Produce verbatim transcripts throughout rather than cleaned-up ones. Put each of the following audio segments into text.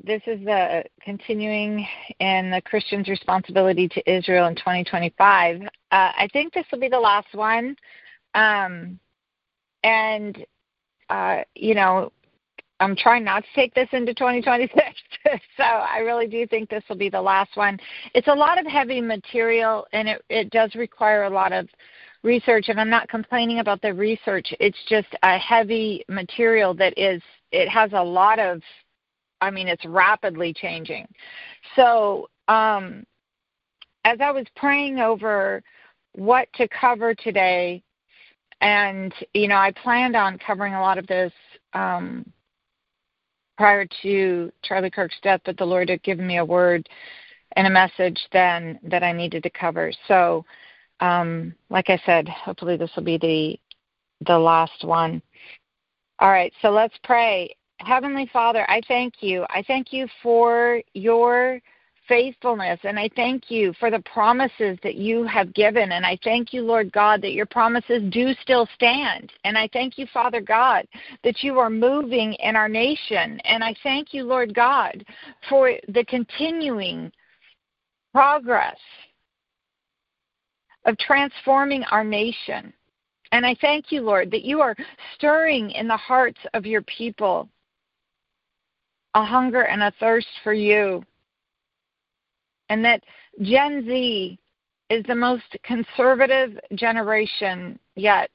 this is the continuing in the Christian's responsibility to Israel in twenty twenty-five. Uh, I think this will be the last one. Um, and, uh, you know, I'm trying not to take this into twenty twenty-six. So I really do think this will be the last one. It's a lot of heavy material, and it, it does require a lot of research. And I'm not complaining about the research. It's just a heavy material that is, it has a lot of, I mean, it's rapidly changing. So um, as I was praying over what to cover today, and, you know, I planned on covering a lot of this um, prior to Charlie Kirk's death, but the Lord had given me a word and a message then that I needed to cover. So, um, like I said, hopefully this will be the the last one. All right, so let's pray. Heavenly Father, I thank you. I thank you for your faithfulness, and I thank you for the promises that you have given, and I thank you, Lord God, that your promises do still stand, and I thank you, Father God, that you are moving in our nation, and I thank you, Lord God, for the continuing progress of transforming our nation. And I thank you, Lord, that you are stirring in the hearts of your people a hunger and a thirst for you. And that Gen Z is the most conservative generation yet.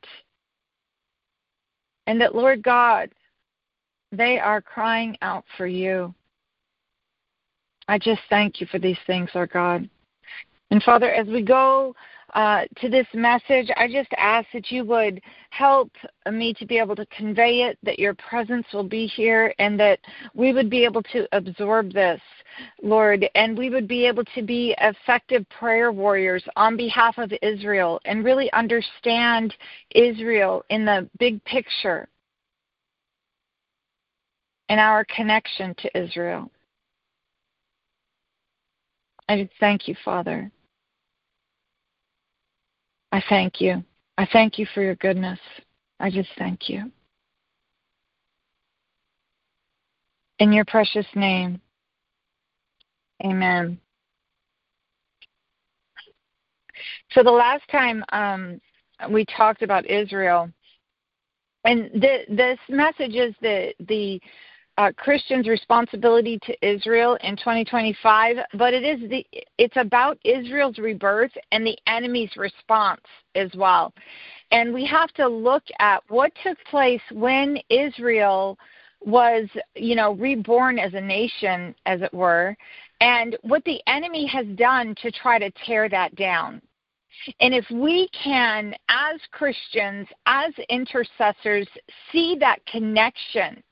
And that, Lord God, they are crying out for you. I just thank you for these things, Lord God. And Father, as we go uh, to this message, I just ask that you would help me to be able to convey it, that your presence will be here, and that we would be able to absorb this, Lord, and we would be able to be effective prayer warriors on behalf of Israel and really understand Israel in the big picture and our connection to Israel. I just thank you, Father. I thank you. I thank you for your goodness. I just thank you. In your precious name, amen. So the last time um, we talked about Israel, and the, this message is the the uh, Christian's responsibility to Israel in twenty twenty-five, but it is the it's about Israel's rebirth and the enemy's response as well. And we have to look at what took place when Israel was, you know, reborn as a nation, as it were, and what the enemy has done to try to tear that down. And if we can, as Christians, as intercessors, see that connection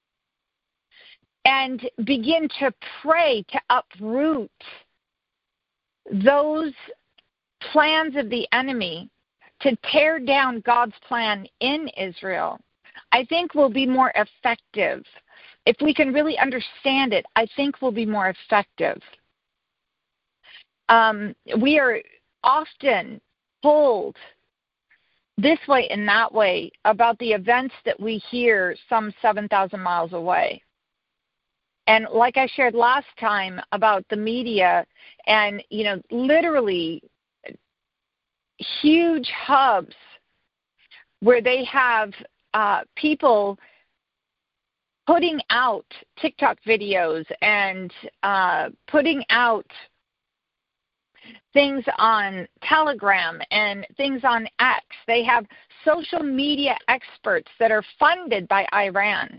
and begin to pray to uproot those plans of the enemy to tear down God's plan in Israel, I think we'll be more effective. If we can really understand it, I think we'll be more effective. Um, we are often told this way and that way about the events that we hear some seven thousand miles away. And like I shared last time about the media and, you know, literally huge hubs where they have uh, people putting out TikTok videos and uh, putting out things on Telegram and things on X. They have social media experts that are funded by Iran,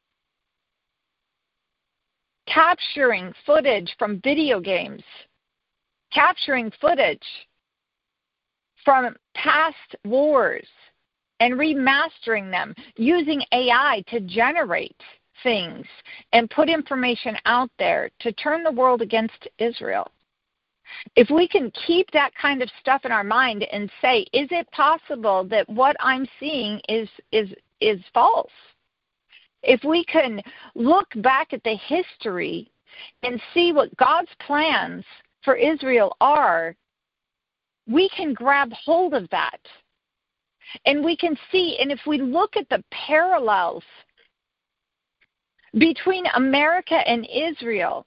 capturing footage from video games, capturing footage from past wars and remastering them, using A I to generate things and put information out there to turn the world against Israel. If we can keep that kind of stuff in our mind and say, is it possible that what I'm seeing is is is false? If we can look back at the history and see what God's plans for Israel are, we can grab hold of that. And we can see, and if we look at the parallels between America and Israel.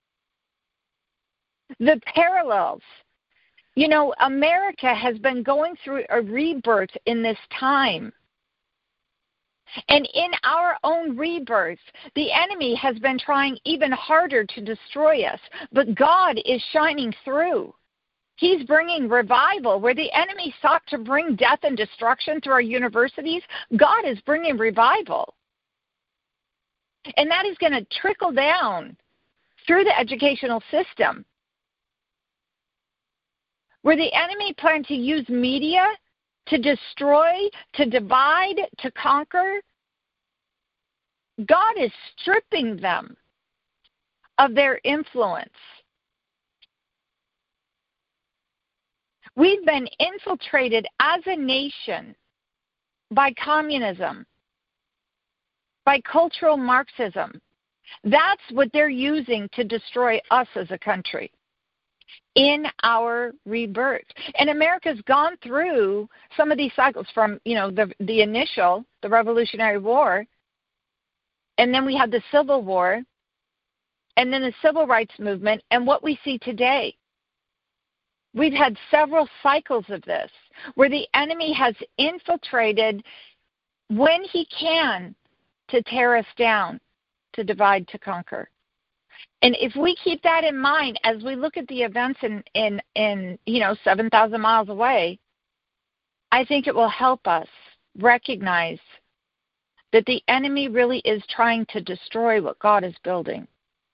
The parallels. You know, America has been going through a rebirth in this time. And in our own rebirth, the enemy has been trying even harder to destroy us. But God is shining through. He's bringing revival. Where the enemy sought to bring death and destruction through our universities, God is bringing revival. And that is going to trickle down through the educational system. Where the enemy planned to use media to destroy, to divide, to conquer, God is stripping them of their influence. We've been infiltrated as a nation by communism, by cultural Marxism. That's what they're using to destroy us as a country in our rebirth. And America's gone through some of these cycles from, you know, the the initial, the Revolutionary War, and then we had the Civil War, and then the Civil Rights Movement, and what we see today. We've had several cycles of this where the enemy has infiltrated when he can to tear us down, to divide, to conquer. And if we keep that in mind as we look at the events in, in, in you know, seven thousand miles away, I think it will help us recognize that the enemy really is trying to destroy what God is building.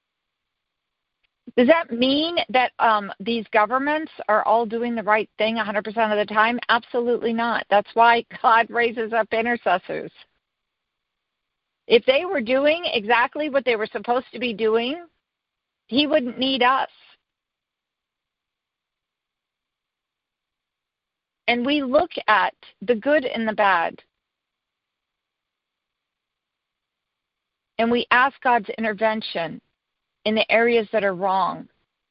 Does that mean that um, these governments are all doing the right thing one hundred percent of the time? Absolutely not. That's why God raises up intercessors. If they were doing exactly what they were supposed to be doing, He wouldn't need us. And we look at the good and the bad. And we ask God's intervention in the areas that are wrong.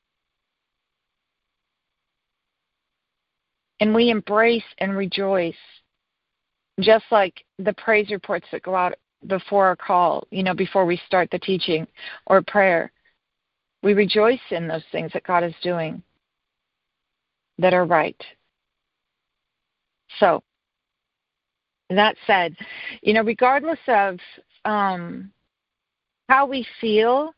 And we embrace and rejoice, just like the praise reports that go out before our call, you know, before we start the teaching or prayer. We rejoice in those things that God is doing that are right. So, that said, you know, regardless of um, how we feel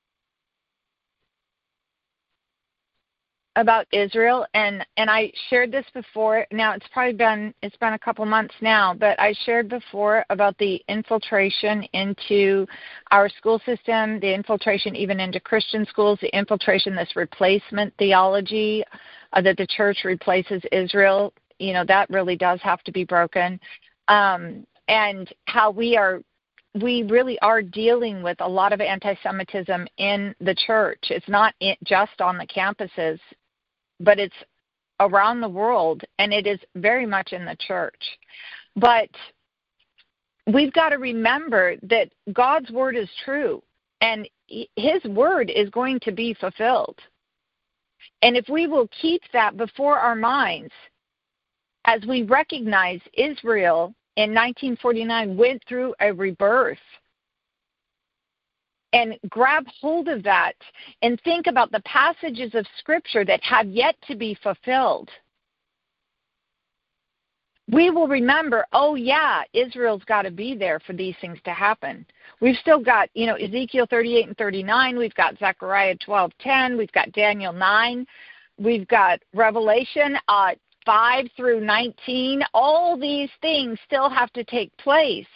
about Israel, and, and I shared this before. Now it's probably been it's been a couple months now, but I shared before about the infiltration into our school system, the infiltration even into Christian schools, the infiltration, this replacement theology uh, that the church replaces Israel. You know, that really does have to be broken, um, and how we are. We really are dealing with a lot of anti-Semitism in the church. It's not just on the campuses, but it's around the world, and it is very much in the church. But we've got to remember that God's word is true, and His word is going to be fulfilled. And if we will keep that before our minds, as we recognize Israel in nineteen forty-nine went through a rebirth, and grab hold of that and think about the passages of Scripture that have yet to be fulfilled, we will remember, oh, yeah, Israel's got to be there for these things to happen. We've still got, you know, Ezekiel thirty-eight and thirty-nine. We've got Zechariah twelve ten. We've got Daniel nine. We've got Revelation uh, five through nineteen. All these things still have to take place.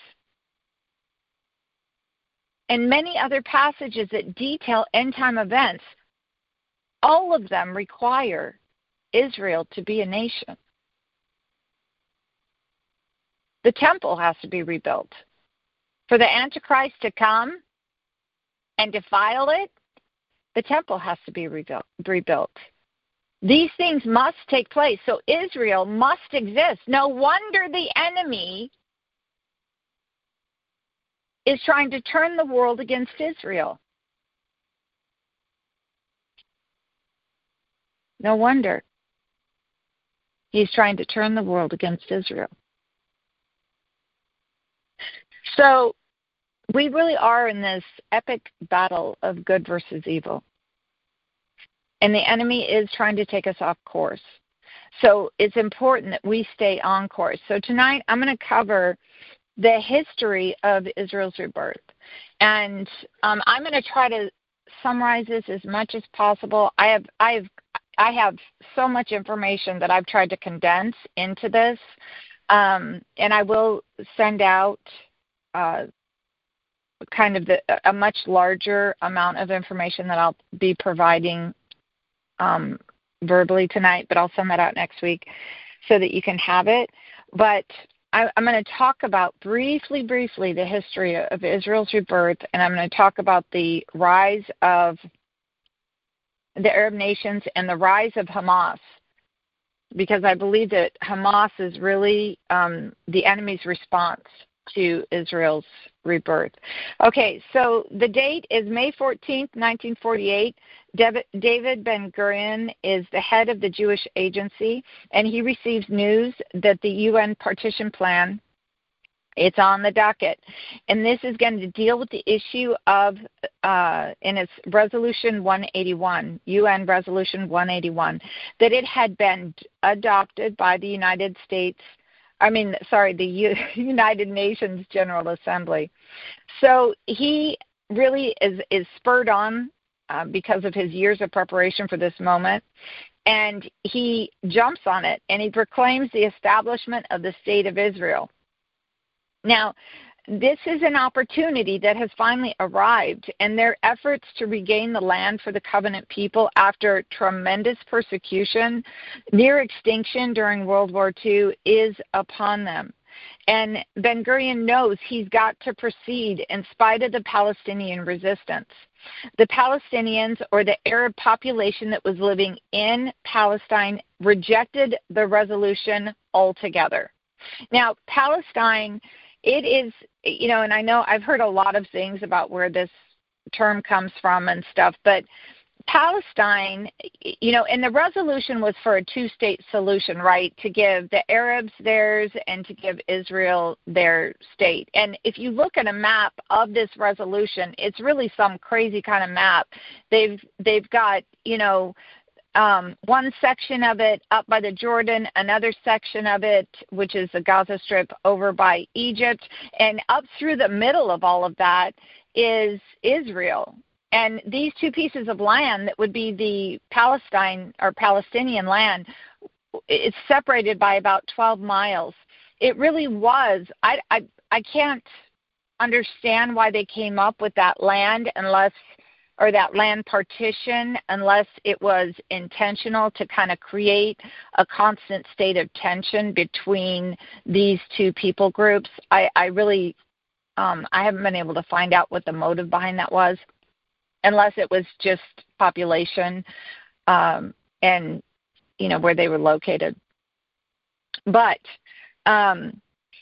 And many other passages that detail end-time events, all of them require Israel to be a nation. The temple has to be rebuilt. For the Antichrist to come and defile it, the temple has to be rebuilt. rebuilt. These things must take place, so Israel must exist. No wonder the enemy is trying to turn the world against Israel. No wonder he's trying to turn the world against Israel. So we really are in this epic battle of good versus evil. And the enemy is trying to take us off course. So it's important that we stay on course. So tonight I'm going to cover the history of Israel's rebirth. And um, I'm going to try to summarize this as much as possible. I have I have I have so much information that I've tried to condense into this. Um, and I will send out uh, kind of the, a much larger amount of information that I'll be providing um, verbally tonight, but I'll send that out next week so that you can have it. But I, I'm going to talk about briefly, briefly the history of Israel's rebirth, and I'm going to talk about the rise of the Arab nations and the rise of Hamas, because I believe that Hamas is really um, the enemy's response to Israel's rebirth. Okay, so the date is May fourteenth, nineteen forty-eight. David Ben-Gurion is the head of the Jewish Agency, and he receives news that the U N partition plan, it's on the docket. And this is going to deal with the issue of, uh, in its Resolution one eighty-one, U N Resolution one eighty-one, that it had been adopted by the United States I mean, sorry, the U- United Nations General Assembly. So he really is, is spurred on uh, because of his years of preparation for this moment, and he jumps on it, and he proclaims the establishment of the State of Israel. Now, this is an opportunity that has finally arrived, and their efforts to regain the land for the covenant people after tremendous persecution, near extinction during World War Two, is upon them. And Ben-Gurion knows he's got to proceed in spite of the Palestinian resistance. The Palestinians, or the Arab population that was living in Palestine, rejected the resolution altogether. Now, Palestine, it is, you know, and I know I've heard a lot of things about where this term comes from and stuff, but Palestine, you know, and the resolution was for a two-state solution, right, to give the Arabs theirs and to give Israel their state. And if you look at a map of this resolution, it's really some crazy kind of map. They've they've got, you know, Um, one section of it up by the Jordan, another section of it, which is the Gaza Strip, over by Egypt, and up through the middle of all of that is Israel. And these two pieces of land that would be the Palestine or Palestinian land, it's separated by about twelve miles. It really was. I, I, I can't understand why they came up with that land unless or that land partition, unless it was intentional to kind of create a constant state of tension between these two people groups. I, I really, um, I haven't been able to find out what the motive behind that was, unless it was just population um, and, you know, where they were located. But um,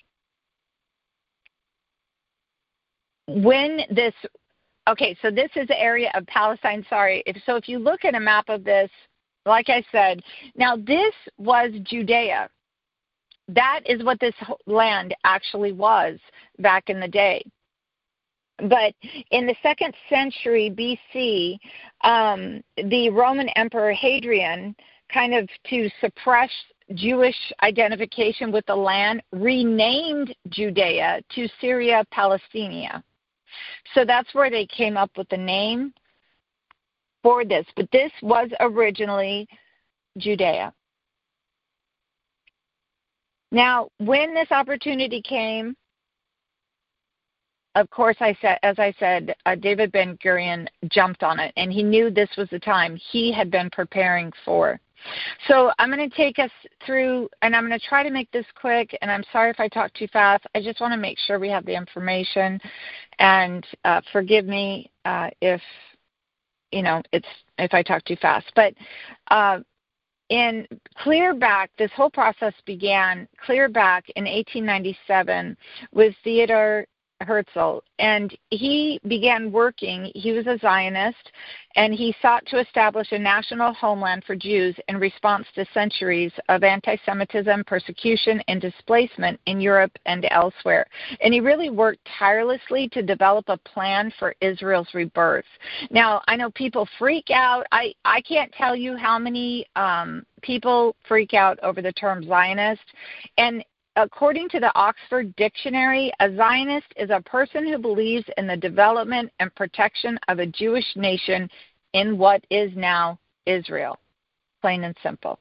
when this Okay, so this is the area of Palestine. Sorry. If, so if you look at a map of this, like I said, now this was Judea. That is what this land actually was back in the day. But in the second century B C, um, the Roman Emperor Hadrian, kind of to suppress Jewish identification with the land, renamed Judea to Syria Palestina. So that's where they came up with the name for this. But this was originally Judea. Now, when this opportunity came, of course, I said, as I said, uh, David Ben-Gurion jumped on it, and he knew this was the time he had been preparing for. So I'm going to take us through, and I'm going to try to make this quick, and I'm sorry if I talk too fast. I just want to make sure we have the information, and uh, forgive me uh, if, you know, it's if I talk too fast. But uh, in clear back, this whole process began clear back in eighteen ninety-seven with Theodore Herzl, and he began working. He was a Zionist, and he sought to establish a national homeland for Jews in response to centuries of anti-Semitism, persecution, and displacement in Europe and elsewhere. And he really worked tirelessly to develop a plan for Israel's rebirth. Now, I know people freak out. I, I can't tell you how many um, people freak out over the term Zionist, and according to the Oxford Dictionary, a Zionist is a person who believes in the development and protection of a Jewish nation in what is now Israel. Plain and simple.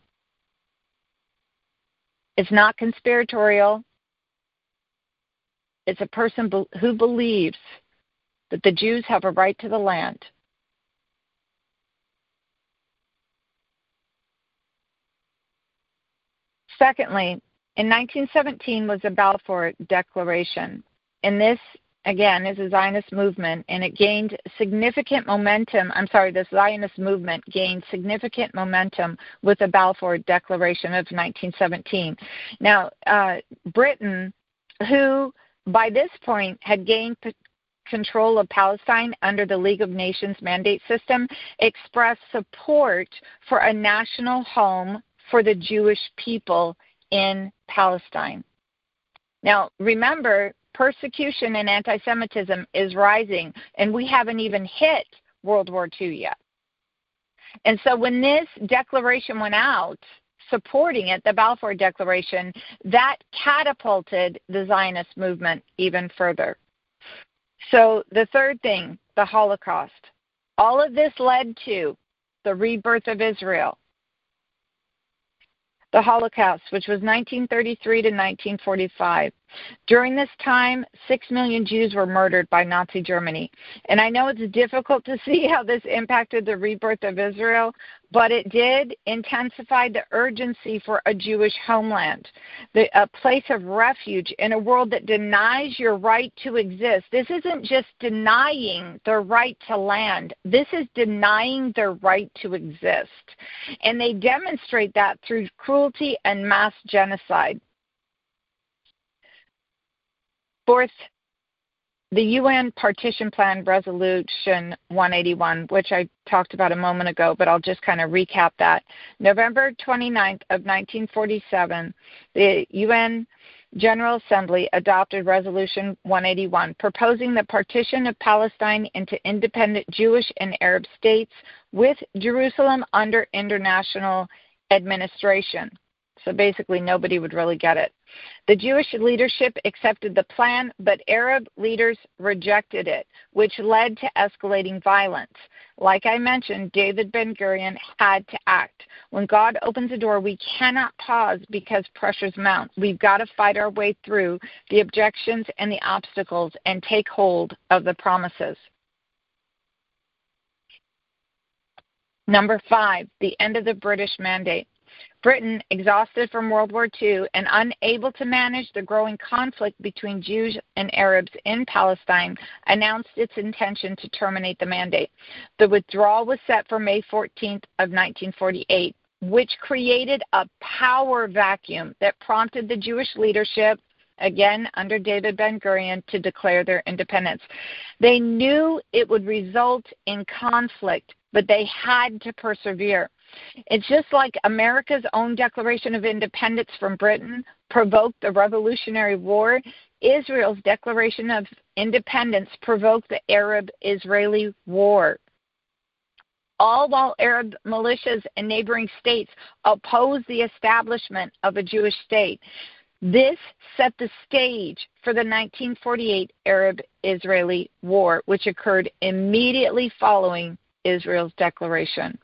It's not conspiratorial. It's a person be- who believes that the Jews have a right to the land. Secondly, in nineteen seventeen was the Balfour Declaration. And this, again, is a Zionist movement, and it gained significant momentum. I'm sorry, this Zionist movement gained significant momentum with the Balfour Declaration of nineteen seventeen. Now, uh, Britain, who by this point had gained p- control of Palestine under the League of Nations mandate system, expressed support for a national home for the Jewish people in Palestine. Now, remember, persecution and anti-Semitism is rising, and we haven't even hit World War Two yet. And so when this declaration went out, supporting it, the Balfour Declaration, that catapulted the Zionist movement even further. So the third thing, the Holocaust. All of this led to the rebirth of Israel. The Holocaust, which was nineteen thirty-three to nineteen forty-five. During this time, six million Jews were murdered by Nazi Germany. And I know it's difficult to see how this impacted the rebirth of Israel, but it did intensify the urgency for a Jewish homeland, the, a place of refuge in a world that denies your right to exist. This isn't just denying the right to land. This is denying their right to exist. And they demonstrate that through cruelty and mass genocide. Fourth, the U N Partition Plan Resolution one eighty-one, which I talked about a moment ago, but I'll just kind of recap that. November twenty-ninth of nineteen forty-seven, the U N General Assembly adopted Resolution one eighty-one, proposing the partition of Palestine into independent Jewish and Arab states with Jerusalem under international administration. So basically, nobody would really get it. The Jewish leadership accepted the plan, but Arab leaders rejected it, which led to escalating violence. Like I mentioned, David Ben-Gurion had to act. When God opens a door, we cannot pause because pressures mount. We've got to fight our way through the objections and the obstacles and take hold of the promises. Number five, the end of the British Mandate. Britain, exhausted from World War Two and unable to manage the growing conflict between Jews and Arabs in Palestine, announced its intention to terminate the mandate. The withdrawal was set for May fourteenth of nineteen forty-eight, which created a power vacuum that prompted the Jewish leadership, again under David Ben-Gurion, to declare their independence. They knew it would result in conflict, but they had to persevere. It's just like America's own Declaration of Independence from Britain provoked the Revolutionary War. Israel's Declaration of Independence provoked the Arab-Israeli War. All while Arab militias and neighboring states opposed the establishment of a Jewish state. This set the stage for the nineteen forty-eight Arab-Israeli War, which occurred immediately following Israel's declaration.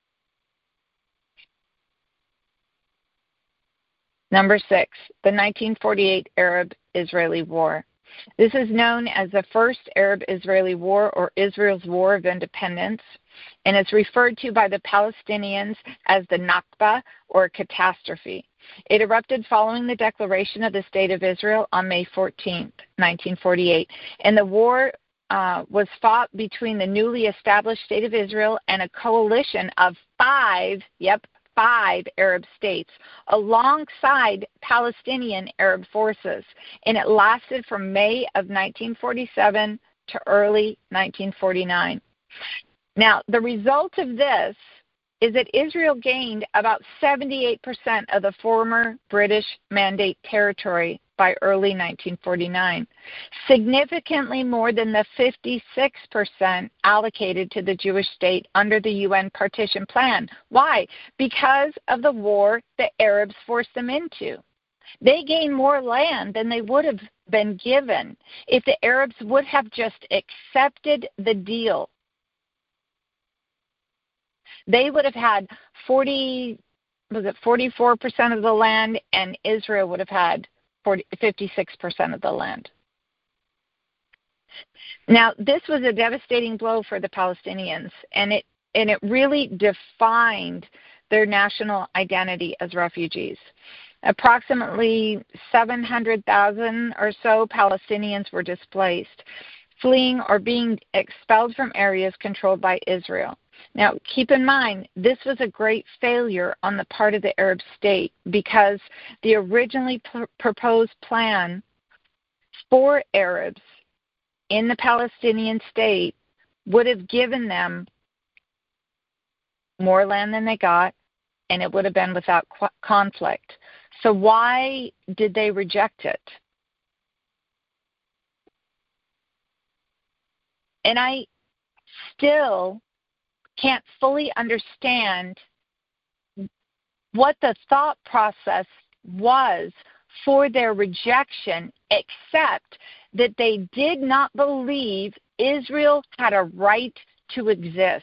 Number six, the nineteen forty-eight Arab-Israeli War. This is known as the First Arab-Israeli War, or Israel's War of Independence, and it's referred to by the Palestinians as the Nakba, or catastrophe. It erupted following the declaration of the State of Israel on May fourteenth, nineteen forty-eight, and the war uh, was fought between the newly established State of Israel and a coalition of five, yep, five Arab states alongside Palestinian Arab forces, and it lasted from May of nineteen forty-seven to early nineteen forty-nine. Now, the result of this is that Israel gained about seventy-eight percent of the former British Mandate territory by early nineteen forty-nine, significantly more than the fifty-six percent allocated to the Jewish state under the U N partition plan. Why? Because of the war the Arabs forced them into. They gained more land than they would have been given if the Arabs would have just accepted the deal. They would have had forty, was it forty-four percent of the land, and Israel would have had forty, fifty-six percent of the land. Now, this was a devastating blow for the Palestinians, and it and it really defined their national identity as refugees. Approximately seven hundred thousand or so Palestinians were displaced, fleeing or being expelled from areas controlled by Israel. Now, keep in mind, this was a great failure on the part of the Arab state because the originally pr- proposed plan for Arabs in the Palestinian state would have given them more land than they got, and it would have been without qu- conflict. So why did they reject it? And I still can't fully understand what the thought process was for their rejection, except that they did not believe Israel had a right to exist.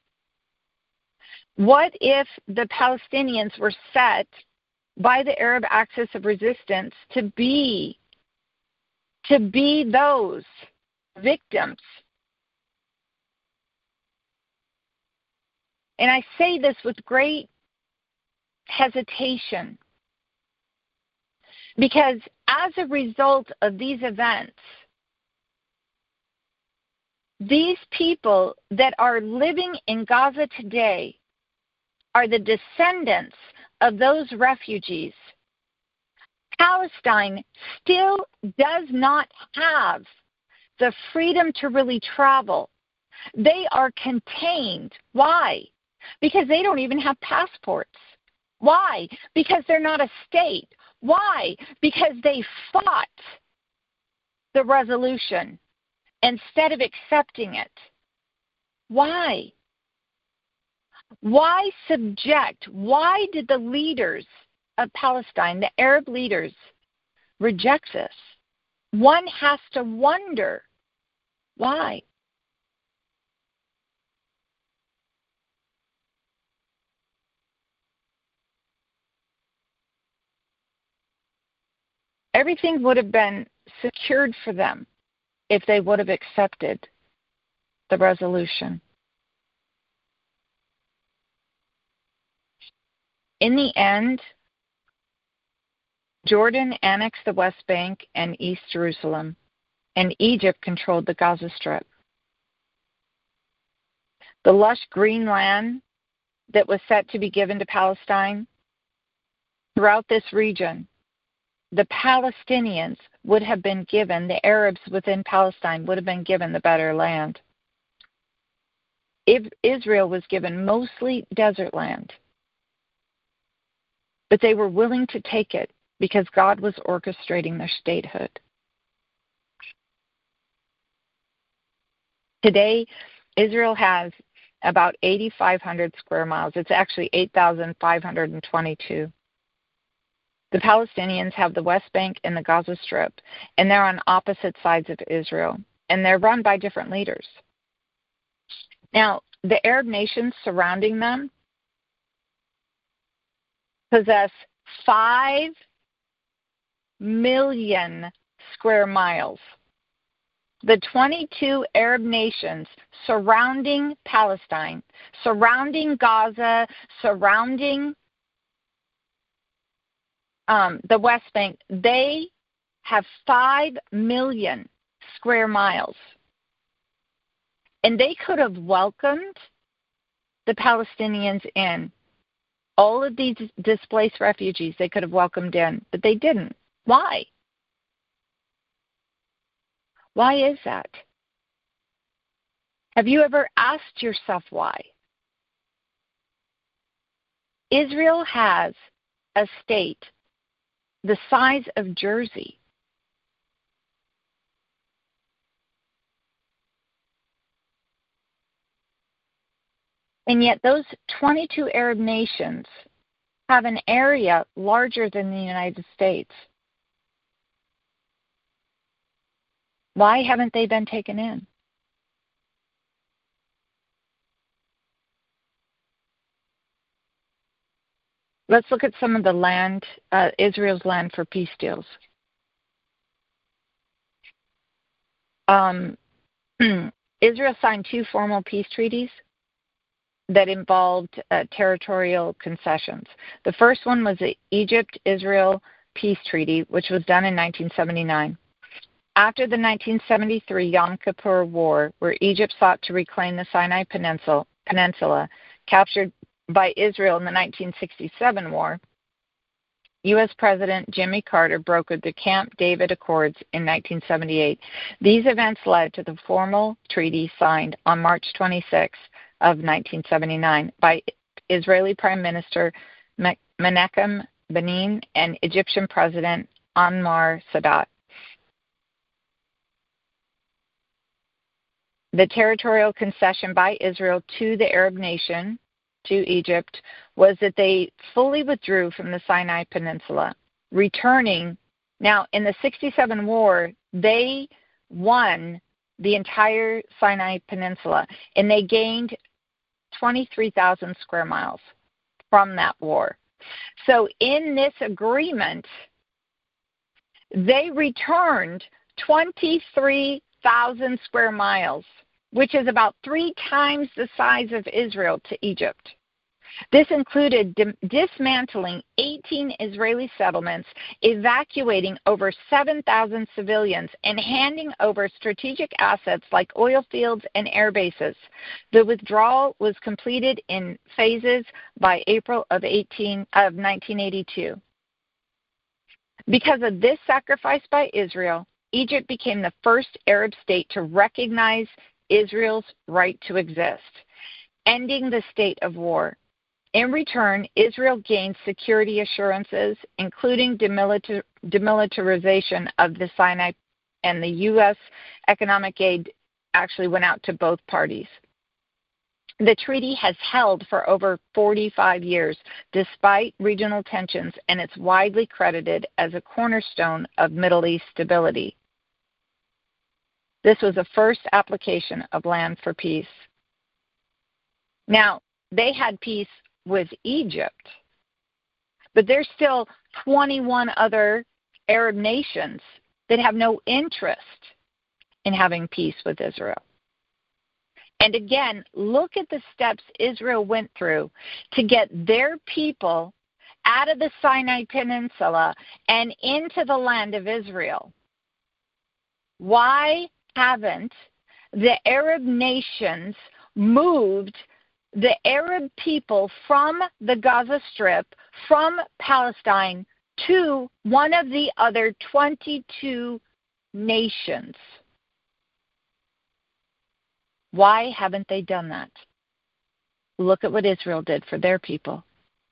What if the Palestinians were set by the Arab Axis of Resistance to be to be those victims? And I say this with great hesitation because as a result of these events, these people that are living in Gaza today are the descendants of those refugees. Palestine still does not have the freedom to really travel. They are contained. Why? Because they don't even have passports. Why? Because they're not a state. Why? Because they fought the resolution instead of accepting it. Why? Why subject? Why did the leaders of Palestine, the Arab leaders, reject this? One has to wonder why. Everything would have been secured for them if they would have accepted the resolution. In the end, Jordan annexed the West Bank and East Jerusalem, and Egypt controlled the Gaza Strip. The lush green land that was set to be given to Palestine, throughout this region, the Palestinians would have been given, the Arabs within Palestine would have been given the better land. If Israel was given mostly desert land, but they were willing to take it because God was orchestrating their statehood. Today, Israel has about eight thousand five hundred square miles. It's actually eight thousand five hundred twenty-two. The Palestinians have the West Bank and the Gaza Strip, and they're on opposite sides of Israel, and they're run by different leaders. Now, the Arab nations surrounding them possess five million square miles. The twenty-two Arab nations surrounding Palestine, surrounding Gaza, surrounding um, the West Bank, they have five million square miles. And they could have welcomed the Palestinians in. All of these displaced refugees they could have welcomed in, but they didn't. Why? Why is that? Have you ever asked yourself why? Israel has a state the size of Jersey. And yet those twenty-two Arab nations have an area larger than the United States. Why haven't they been taken in? Let's look at some of the land, uh, Israel's land for peace deals. Um, Israel signed two formal peace treaties that involved uh, territorial concessions. The first one was the Egypt-Israel Peace Treaty, which was done in nineteen seventy-nine. After the nineteen seventy-three Yom Kippur War, where Egypt sought to reclaim the Sinai Peninsula, Peninsula captured by Israel in the nineteen sixty-seven war, U S President Jimmy Carter brokered the Camp David Accords in nineteen seventy-eight. These events led to the formal treaty signed on March twenty-sixth of nineteen seventy-nine by Israeli Prime Minister Menachem Begin and Egyptian President Anwar Sadat. The territorial concession by Israel to the Arab nation, to Egypt, was that they fully withdrew from the Sinai Peninsula, returning. Now, in the sixty-seven war, they won the entire Sinai Peninsula, and they gained twenty-three thousand square miles from that war. So in this agreement, they returned twenty-three thousand square miles, which is about three times the size of Israel, to Egypt. This included di- dismantling eighteen Israeli settlements, evacuating over seven thousand civilians, and handing over strategic assets like oil fields and air bases. The withdrawal was completed in phases by April of, eighteen, of nineteen eighty-two. Because of this sacrifice by Israel, Egypt became the first Arab state to recognize Israel's right to exist, ending the state of war. In return, Israel gained security assurances, including demilitar- demilitarization of the Sinai, and the U S economic aid actually went out to both parties. The treaty has held for over forty-five years, despite regional tensions, and it's widely credited as a cornerstone of Middle East stability. This was the first application of land for peace. Now, they had peace with Egypt, but there's still twenty-one other Arab nations that have no interest in having peace with Israel. And again, look at the steps Israel went through to get their people out of the Sinai Peninsula and into the land of Israel. Why haven't the Arab nations moved the Arab people from the Gaza Strip, from Palestine, to one of the other twenty-two nations? Why haven't they done that? Look at what Israel did for their people.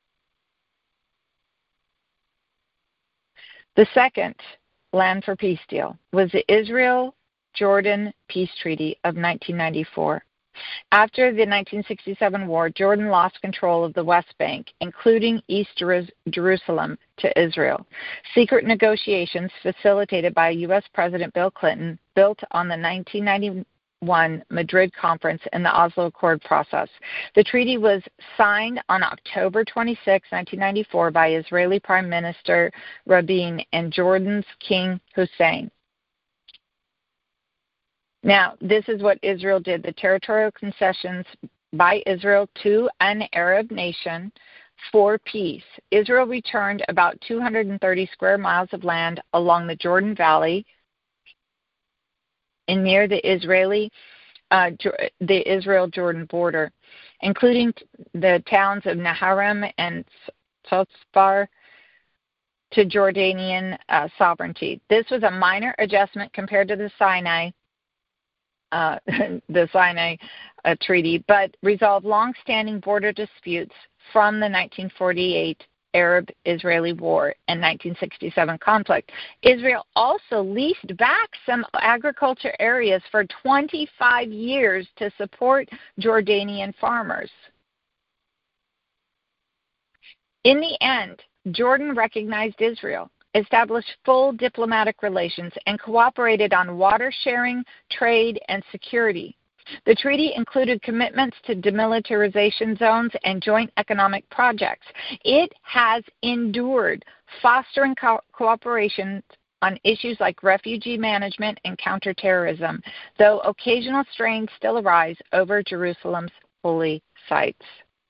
The second land for peace deal was the Israel-Jordan Peace Treaty of nineteen ninety-four. After the nineteen sixty-seven war, Jordan lost control of the West Bank, including East Jerusalem, to Israel. Secret negotiations facilitated by U S President Bill Clinton built on the nineteen ninety-one Madrid Conference and the Oslo Accord process. The treaty was signed on October twenty-sixth, nineteen ninety-four by Israeli Prime Minister Rabin and Jordan's King Hussein. Now, this is what Israel did. The territorial concessions by Israel to an Arab nation for peace. Israel returned about two hundred thirty square miles of land along the Jordan Valley and near the Israeli, uh, the Israel-Jordan border. including the towns of Naharem and Tzofar, to Jordanian uh, sovereignty. This was a minor adjustment compared to the Sinai, uh, the Sinai uh, Treaty, but resolved long-standing border disputes from the nineteen forty-eight Arab-Israeli War and nineteen sixty-seven conflict. Israel also leased back some agriculture areas for twenty-five years to support Jordanian farmers. In the end, Jordan recognized Israel, established full diplomatic relations, and cooperated on water sharing, trade, and security. The treaty included commitments to demilitarization zones and joint economic projects. It has endured, fostering co- cooperation on issues like refugee management and counterterrorism, though occasional strains still arise over Jerusalem's holy sites.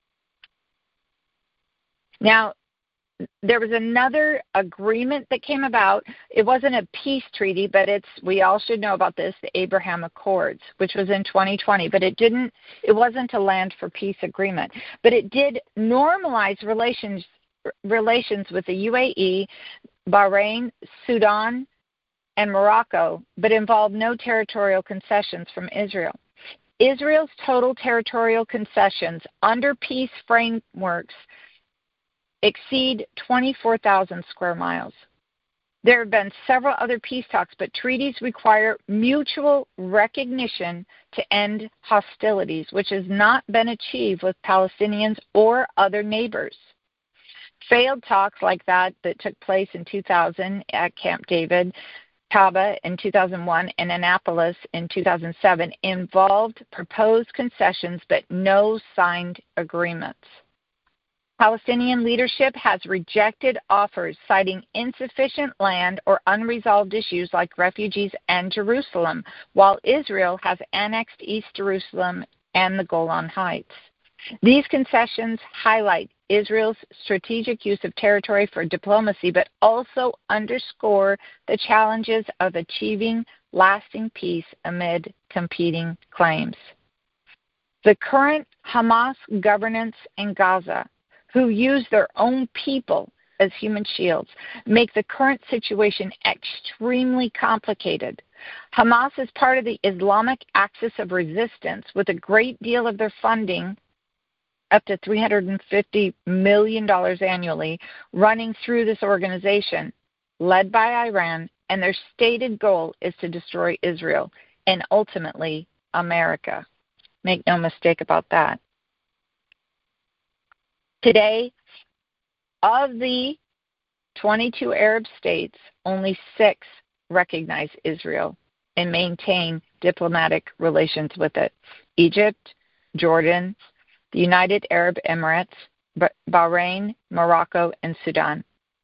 Now, there was another agreement that came about. It wasn't a peace treaty, but it's, we all should know about this, the Abraham Accords, which was in twenty twenty, but it didn't, it wasn't a land for peace agreement, but it did normalize relations, relations with the U A E, Bahrain, Sudan, and Morocco, but involved no territorial concessions from Israel. Israel's total territorial concessions under peace frameworks exceed twenty-four thousand square miles. There have been several other peace talks, but treaties require mutual recognition to end hostilities, which has not been achieved with Palestinians or other neighbors. Failed talks like that that took place in two thousand at Camp David, Taba in two thousand one, and Annapolis in two thousand seven involved proposed concessions but no signed agreements. Palestinian leadership has rejected offers, citing insufficient land or unresolved issues like refugees and Jerusalem, while Israel has annexed East Jerusalem and the Golan Heights. These concessions highlight Israel's strategic use of territory for diplomacy, but also underscore the challenges of achieving lasting peace amid competing claims. The current Hamas governance in Gaza, who use their own people as human shields, make the current situation extremely complicated. Hamas is part of the Islamic Axis of Resistance, with a great deal of their funding, up to three hundred fifty million dollars annually, running through this organization, led by Iran, and their stated goal is to destroy Israel and ultimately America. Make no mistake about that. Today, of the twenty-two Arab states, only six recognize Israel and maintain diplomatic relations with it: Egypt, Jordan, the United Arab Emirates, Bahrain, Morocco, and Sudan.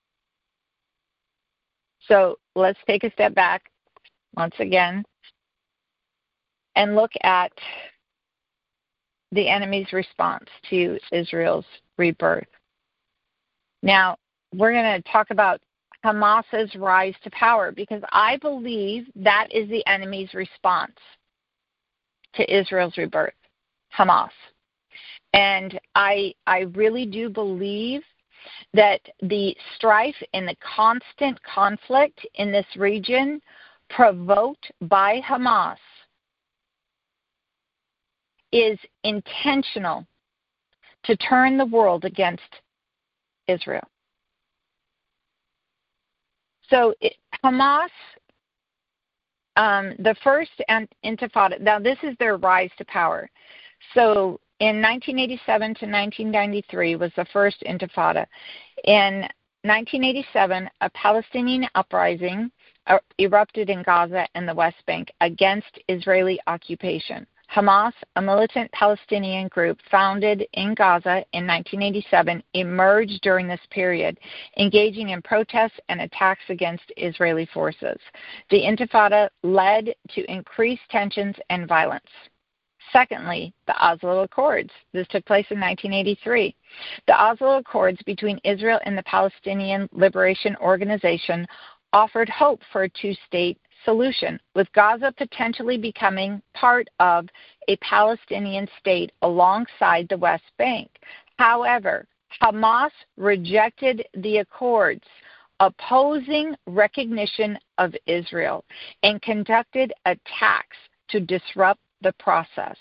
So let's take a step back once again and look at the enemy's response to Israel's rebirth. Now, we're going to talk about Hamas's rise to power, because I believe that is the enemy's response to Israel's rebirth, Hamas. And I I really do believe that the strife and the constant conflict in this region provoked by Hamas is intentional to turn the world against Israel. So it, Hamas, um, the first intifada, now this is their rise to power. So in nineteen eighty-seven to nineteen ninety-three was the first intifada. In nineteen eighty-seven, a Palestinian uprising uh, erupted in Gaza and the West Bank against Israeli occupation. Hamas, a militant Palestinian group founded in Gaza in nineteen eighty-seven, emerged during this period, engaging in protests and attacks against Israeli forces. The Intifada led to increased tensions and violence. Secondly, the Oslo Accords. This took place in nineteen eighty-three. The Oslo Accords between Israel and the Palestinian Liberation Organization offered hope for a two-state solution, with Gaza potentially becoming part of a Palestinian state alongside the West Bank. However, Hamas rejected the accords, opposing recognition of Israel, and conducted attacks to disrupt the process.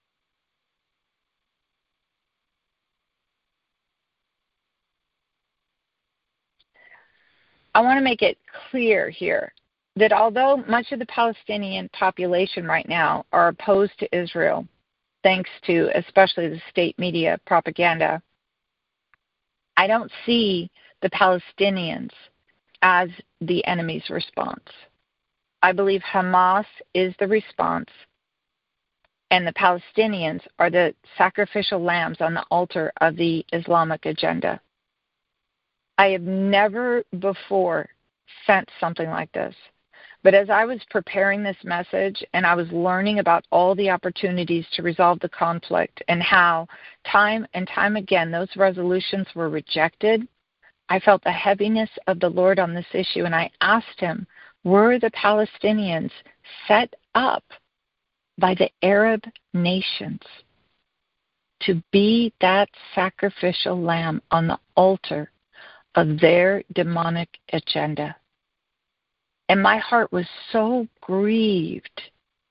I want to make it clear here that although much of the Palestinian population right now are opposed to Israel, thanks to especially the state media propaganda, I don't see the Palestinians as the enemy's response. I believe Hamas is the response, and the Palestinians are the sacrificial lambs on the altar of the Islamic agenda. I have never before sensed something like this. But as I was preparing this message and I was learning about all the opportunities to resolve the conflict and how time and time again those resolutions were rejected, I felt the heaviness of the Lord on this issue, and I asked him, were the Palestinians set up by the Arab nations to be that sacrificial lamb on the altar of their demonic agenda? And my heart was so grieved.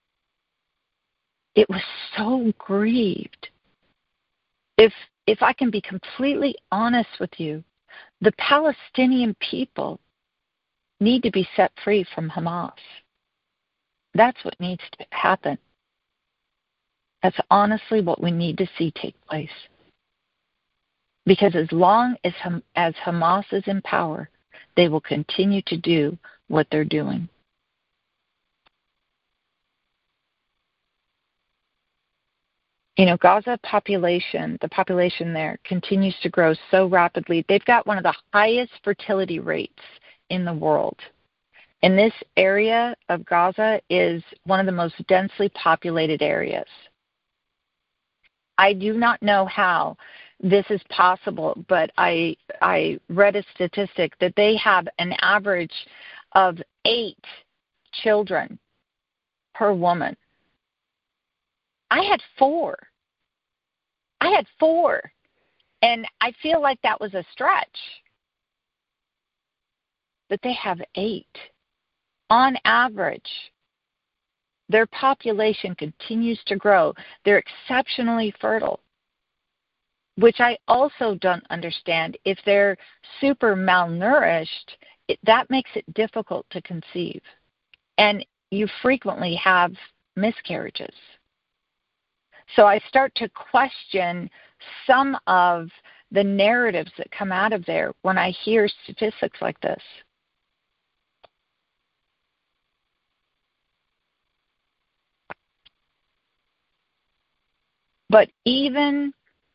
It was so grieved. If if I can be completely honest with you, the Palestinian people need to be set free from Hamas. That's what needs to happen. That's honestly what we need to see take place. Because as long as, as Hamas is in power, they will continue to do what they're doing. You know, Gaza population, the population there continues to grow so rapidly. They've got one of the highest fertility rates in the world. And this area of Gaza is one of the most densely populated areas. I do not know how this is possible, but I I read a statistic that they have an average of eight children per woman. I had four. I had four. And I feel like that was a stretch. But they have eight. On average, their population continues to grow. They're exceptionally fertile, which I also don't understand. If they're super malnourished, it, that makes it difficult to conceive. And you frequently have miscarriages. So I start to question some of the narratives that come out of there when I hear statistics like this. But even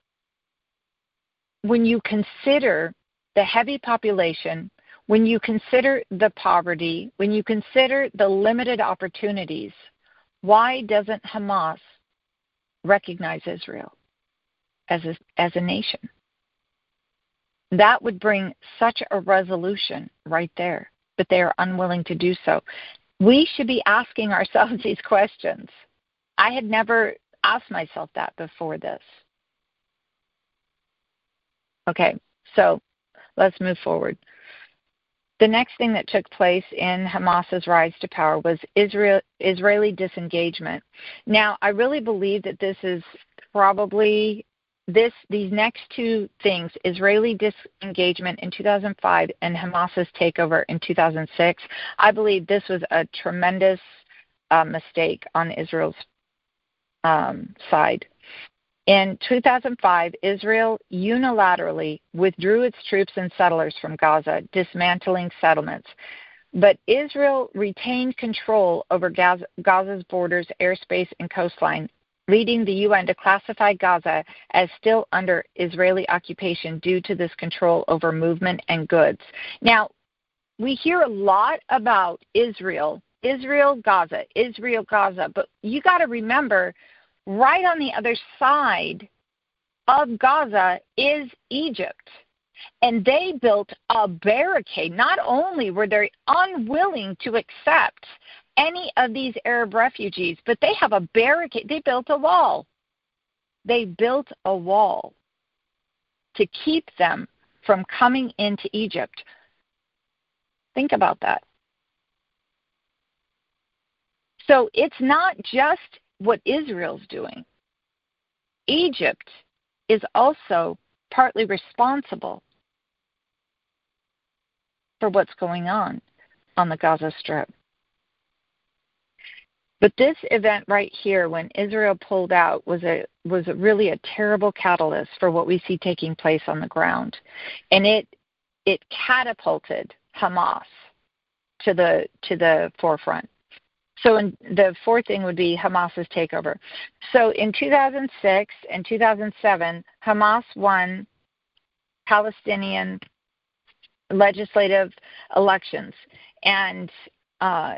when you consider the heavy population, when you consider the poverty, when you consider the limited opportunities, why doesn't Hamas recognize Israel as a, as a nation? That would bring such a resolution right there, but they are unwilling to do so. We should be asking ourselves these questions. I had never asked myself that before this. Okay, so let's move forward. The next thing that took place in Hamas's rise to power was Israel, Israeli disengagement. Now, I really believe that this is probably this these next two things, Israeli disengagement in two thousand five and Hamas's takeover in two thousand six. I believe this was a tremendous uh, mistake on Israel's um, side. In two thousand five, Israel unilaterally withdrew its troops and settlers from Gaza, dismantling settlements. But Israel retained control over Gaza, Gaza's borders, airspace, and coastline, leading the U N to classify Gaza as still under Israeli occupation due to this control over movement and goods. Now, we hear a lot about Israel, Israel, Gaza, Israel, Gaza, but you got to remember, right on the other side of Gaza is Egypt. And they built a barricade. Not only were they unwilling to accept any of these Arab refugees, but they have a barricade. They built a wall. They built a wall to keep them from coming into Egypt. Think about that. So it's not just what Israel's doing. Egypt is also partly responsible for what's going on on the Gaza Strip. But this event right here, when Israel pulled out, was a was really a terrible catalyst for what we see taking place on the ground, and it it catapulted Hamas to the to the forefront. So in, the fourth thing would be Hamas's takeover. So in two thousand six and two thousand seven, Hamas won Palestinian legislative elections, and uh,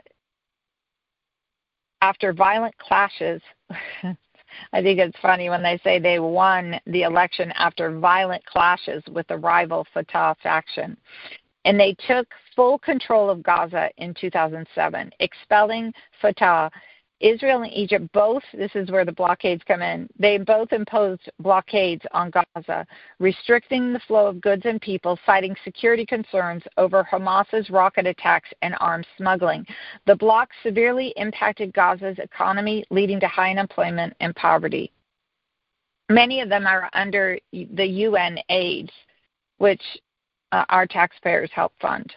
after violent clashes, I think it's funny when they say they won the election after violent clashes with the rival Fatah faction. And they took full control of Gaza in two thousand seven, expelling Fatah. Israel and Egypt both, this is where the blockades come in, they both imposed blockades on Gaza, restricting the flow of goods and people, citing security concerns over Hamas's rocket attacks and arms smuggling. The bloc severely impacted Gaza's economy, leading to high unemployment and poverty. Many of them are under the U N aid, which uh, our taxpayers help fund.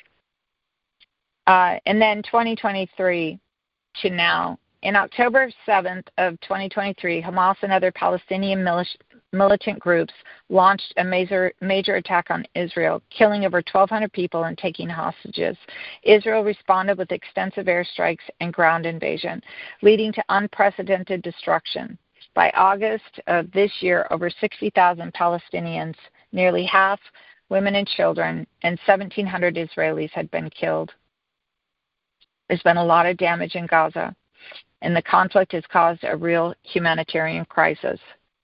Uh, and then twenty twenty-three to now. In October seventh of twenty twenty-three, Hamas and other Palestinian militia, militant groups launched a major, major attack on Israel, killing over twelve hundred people and taking hostages. Israel responded with extensive airstrikes and ground invasion, leading to unprecedented destruction. By August of this year, over sixty thousand Palestinians, nearly half women and children, and seventeen hundred Israelis had been killed. There's been a lot of damage in Gaza, and the conflict has caused a real humanitarian crisis.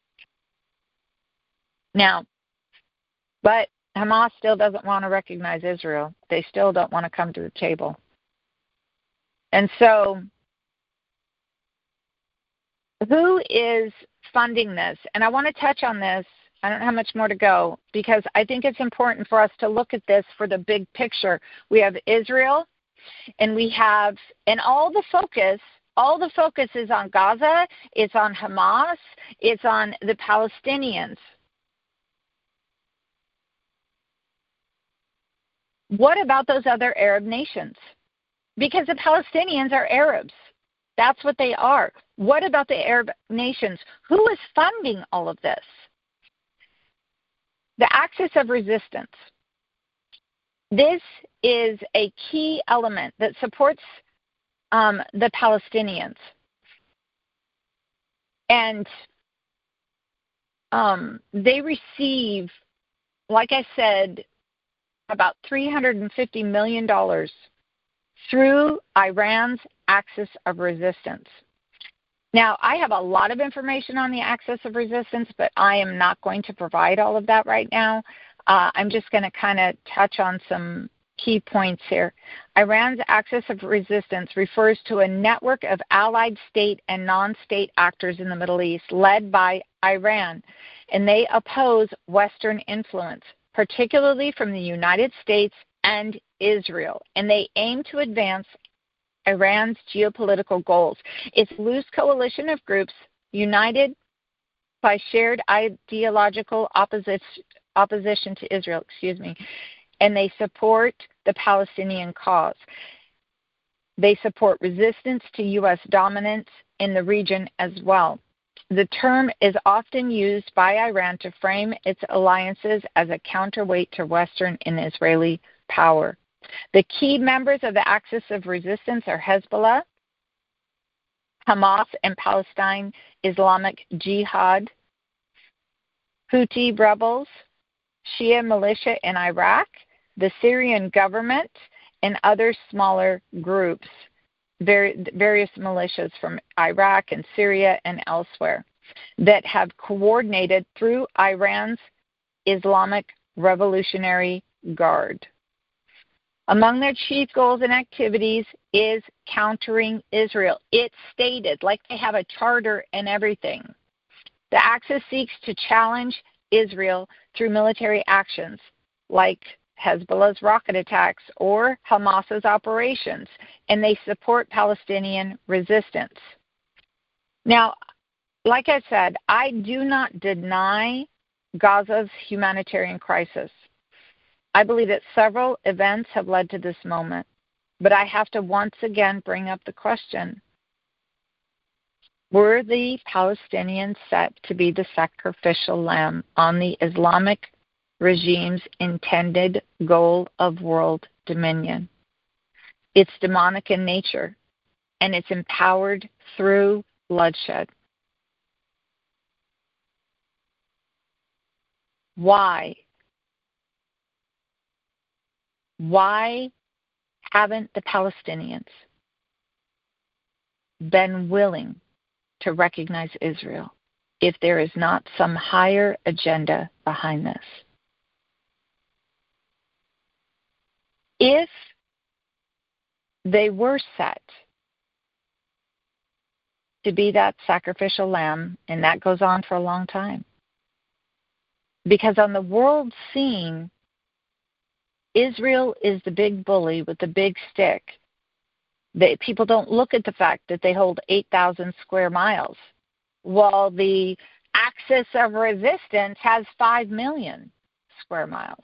Now, but Hamas still doesn't want to recognize Israel. They still don't want to come to the table. And so, who is funding this? And I want to touch on this. I don't have much more to go, because I think it's important for us to look at this for the big picture. We have Israel, and we have, and all the focus, all the focus is on Gaza, it's on Hamas, it's on the Palestinians. What about those other Arab nations? Because the Palestinians are Arabs. That's what they are. What about the Arab nations? Who is funding all of this? The axis of resistance. This is a key element that supports um, the Palestinians. And um, they receive, like I said, about three hundred fifty million dollars through Iran's axis of resistance. Now, I have a lot of information on the axis of resistance, but I am not going to provide all of that right now. Uh, I'm just going to kind of touch on some key points here. Iran's axis of resistance refers to a network of allied state and non-state actors in the Middle East led by Iran, and they oppose Western influence, particularly from the United States and Israel, and they aim to advance Iran's geopolitical goals. It's a loose coalition of groups united by shared ideological opposition opposition to Israel, excuse me, and they support the Palestinian cause. They support resistance to U S dominance in the region as well. The term is often used by Iran to frame its alliances as a counterweight to Western and Israeli power. The key members of the axis of resistance are Hezbollah, Hamas and Palestine Islamic Jihad, Houthi rebels, Shia militia in Iraq, the Syrian government, and other smaller groups, various militias from Iraq and Syria and elsewhere, that have coordinated through Iran's Islamic Revolutionary Guard. Among their chief goals and activities is countering Israel. It's stated, like they have a charter and everything. The Axis seeks to challenge Israel through military actions, like Hezbollah's rocket attacks or Hamas's operations, and they support Palestinian resistance. Now, like I said, I do not deny Gaza's humanitarian crisis. I believe that several events have led to this moment, but I have to once again bring up the question, were the Palestinians set to be the sacrificial lamb on the Islamic regime's intended goal of world dominion? It's demonic in nature, and it's empowered through bloodshed. Why? Why haven't the Palestinians been willing to recognize Israel if there is not some higher agenda behind this? If they were set to be that sacrificial lamb, and that goes on for a long time, because on the world scene, Israel is the big bully with the big stick. They, people don't look at the fact that they hold eight thousand square miles, while the axis of resistance has five million square miles.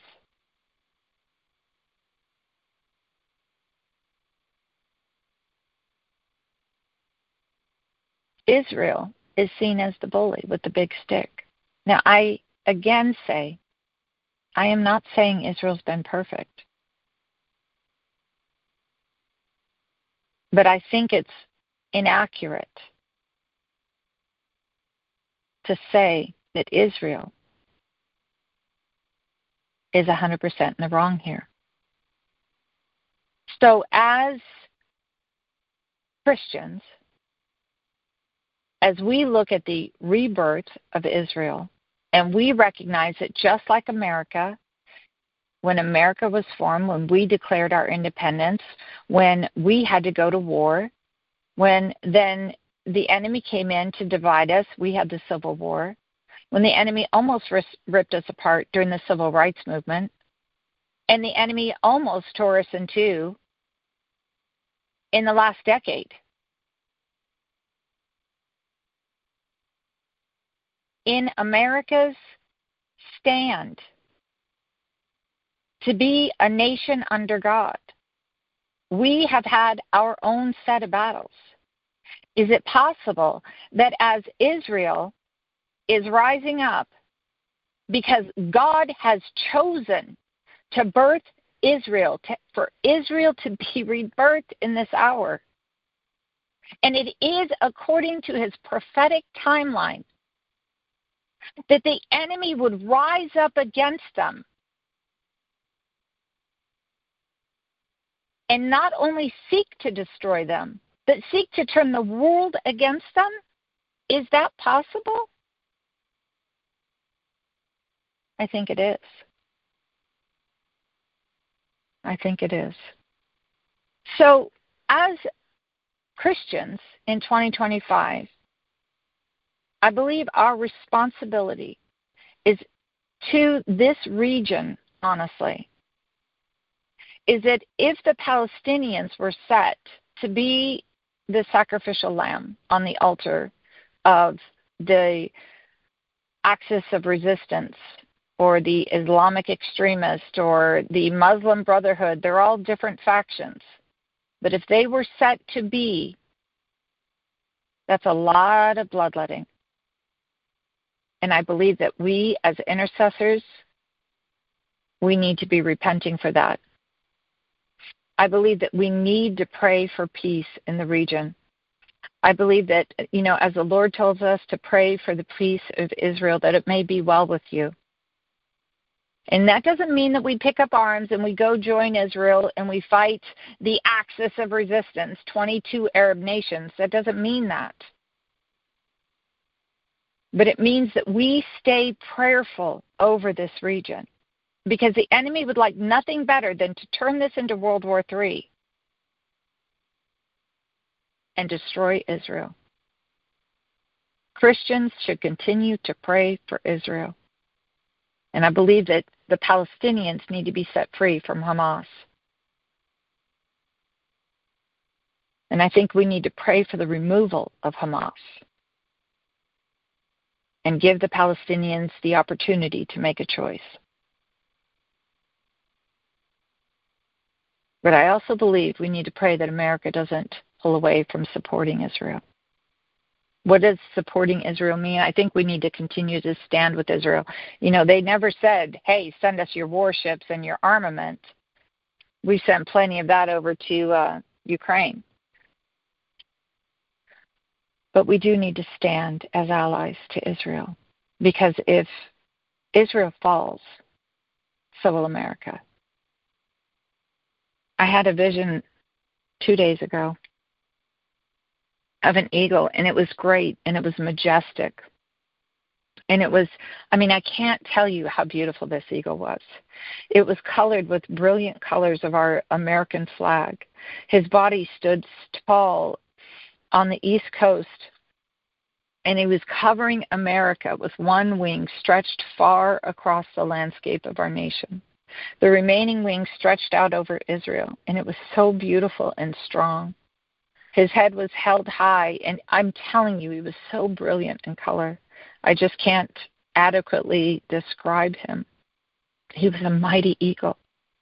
Israel is seen as the bully with the big stick. Now, I again say, I am not saying Israel's been perfect. But I think it's inaccurate to say that Israel is one hundred percent in the wrong here. So as Christians, as we look at the rebirth of Israel, and we recognize that just like America, when America was formed, when we declared our independence, when we had to go to war, when then the enemy came in to divide us, we had the Civil War, when the enemy almost ripped us apart during the Civil Rights Movement, and the enemy almost tore us in two in the last decade. In America's stand to be a nation under God, we have had our own set of battles. Is it possible that as Israel is rising up, because God has chosen to birth Israel, to, for Israel to be rebirthed in this hour, and it is according to his prophetic timeline, that the enemy would rise up against them and not only seek to destroy them, but seek to turn the world against them? Is that possible? I think it is. I think it is. So, as Christians in twenty twenty-five, I believe our responsibility is to this region, honestly, is that if the Palestinians were set to be the sacrificial lamb on the altar of the axis of resistance, or the Islamic extremist, or the Muslim Brotherhood, they're all different factions. But if they were set to be, that's a lot of bloodletting. And I believe that we, as intercessors, we need to be repenting for that. I believe that we need to pray for peace in the region. I believe that, you know, as the Lord tells us to pray for the peace of Israel, that it may be well with you. And that doesn't mean that we pick up arms and we go join Israel and we fight the axis of resistance, twenty-two Arab nations. That doesn't mean that. But it means that we stay prayerful over this region. because the enemy would like nothing better than to turn this into World War Three and destroy Israel. Christians should continue to pray for Israel. And I believe that the Palestinians need to be set free from Hamas. And I think we need to pray for the removal of Hamas and give the Palestinians the opportunity to make a choice. But I also believe we need to pray that America doesn't pull away from supporting Israel. What does supporting Israel mean? I think we need to continue to stand with Israel. You know, they never said, hey, send us your warships and your armament. We sent plenty of that over to uh, Ukraine. But we do need to stand as allies to Israel, because if Israel falls, so will America. I had a vision two days ago of an eagle, and it was great, and it was majestic. And it was, I mean, I can't tell you how beautiful this eagle was. It was colored with brilliant colors of our American flag. His body stood tall on the East Coast, and he was covering America with one wing stretched far across the landscape of our nation. The remaining wing stretched out over Israel, and it was so beautiful and strong. His head was held high, and I'm telling you, he was so brilliant in color. I just can't adequately describe him. He was a mighty eagle.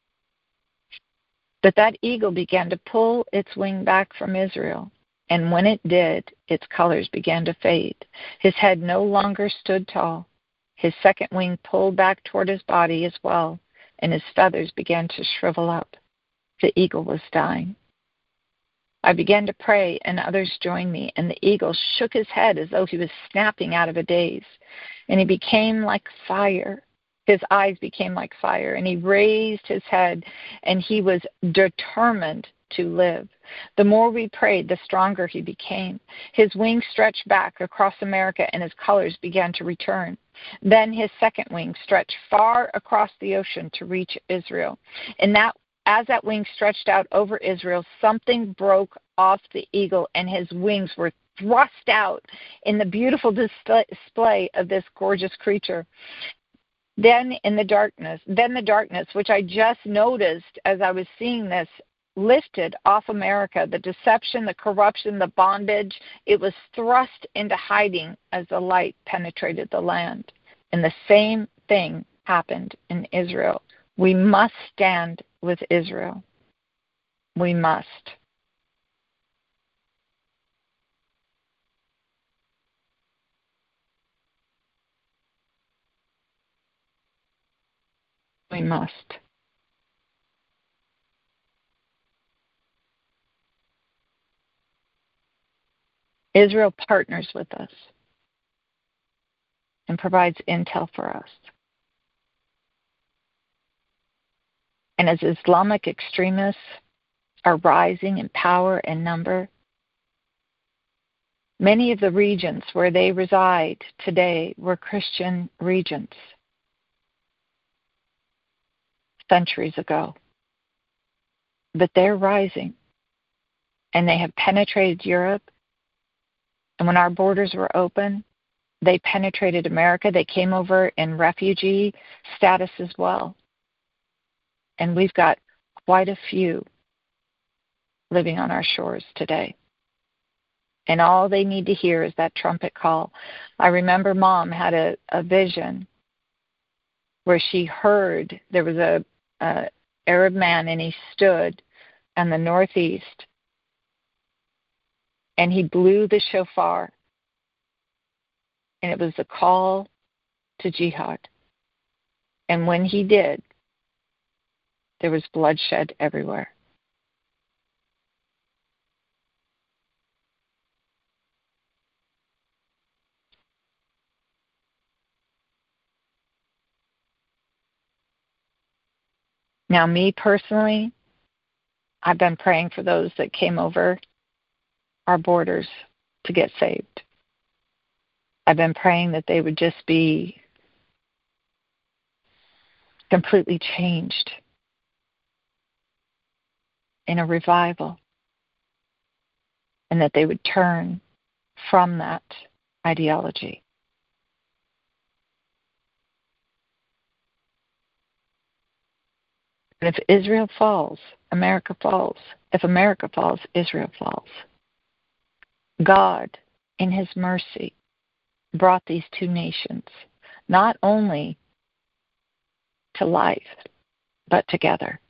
But that eagle began to pull its wing back from Israel, and when it did, its colors began to fade. His head no longer stood tall. His second wing pulled back toward his body as well, and his feathers began to shrivel up. The eagle was dying. I began to pray, and others joined me, and the eagle shook his head as though he was snapping out of a daze, and he became like fire. His eyes became like fire, and he raised his head, and he was determined to live. The more we prayed, the stronger he became. His wings stretched back across America, and his colors began to return. Then his second wing stretched far across the ocean to reach Israel. And that, as that wing stretched out over Israel, something broke off the eagle, and his wings were thrust out in the beautiful display of this gorgeous creature. Then in the darkness, then the darkness, which I just noticed as I was seeing this, lifted off America. The deception, the corruption, the bondage, it was thrust into hiding as the light penetrated the land. And the same thing happened in Israel. We must stand with Israel. We must. We must. Israel partners with us and provides intel for us. And as Islamic extremists are rising in power and number, many of the regions where they reside today were Christian regions centuries ago. But they're rising, and they have penetrated Europe. And when our borders were open, they penetrated America. They came over in refugee status as well. And we've got quite a few living on our shores today. And all they need to hear is that trumpet call. I remember Mom had a, a vision where she heard there was a, a Arab man, and he stood in the northeast, and he blew the shofar, and it was a call to jihad. And when he did, there was bloodshed everywhere. Now, me personally, I've been praying for those that came over our borders to get saved. I've been praying that they would just be completely changed in a revival, and that they would turn from that ideology. And if Israel falls, America falls. If America falls, Israel falls. God, in his mercy, brought these two nations not only to life, but together.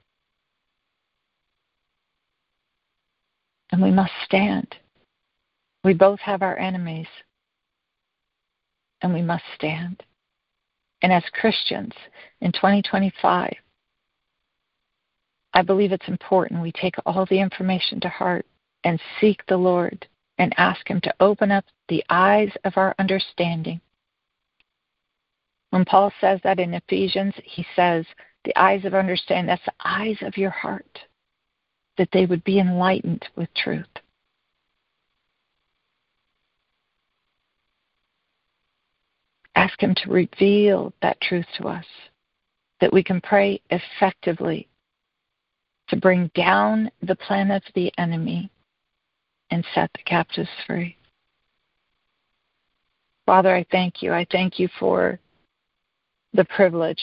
And we must stand. We both have our enemies, and we must stand. And as Christians in twenty twenty-five, I believe it's important we take all the information to heart and seek the Lord and ask him to open up the eyes of our understanding. When Paul says that in Ephesians, he says, the eyes of understanding, that's the eyes of your heart, that they would be enlightened with truth. Ask him to reveal that truth to us, that we can pray effectively to bring down the plan of the enemy and set the captives free. Father, I thank you. I thank you for the privilege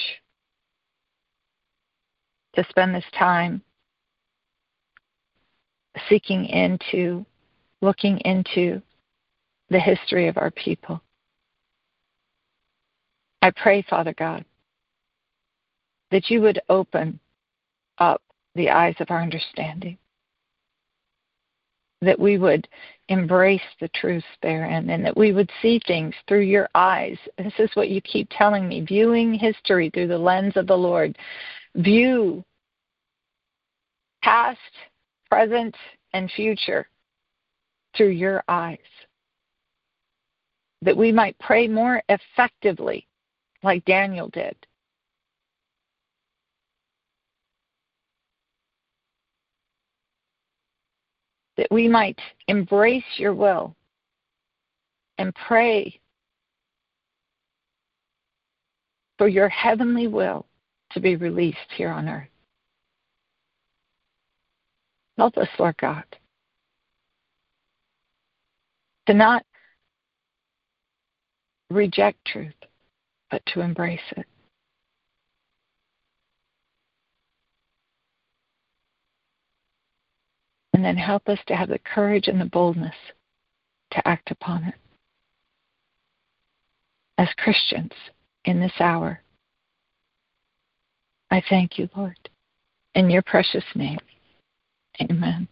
to spend this time seeking into, looking into the history of our people. I pray, Father God, that you would open up the eyes of our understanding, that we would embrace the truth therein, and that we would see things through your eyes. This is what you keep telling me, viewing history through the lens of the Lord. View past, present, and future through your eyes, that we might pray more effectively like Daniel did. That we might embrace your will and pray for your heavenly will to be released here on earth. Help us, Lord God, to not reject truth, but to embrace it. And then help us to have the courage and the boldness to act upon it. As Christians in this hour, I thank you, Lord. In your precious name, amen.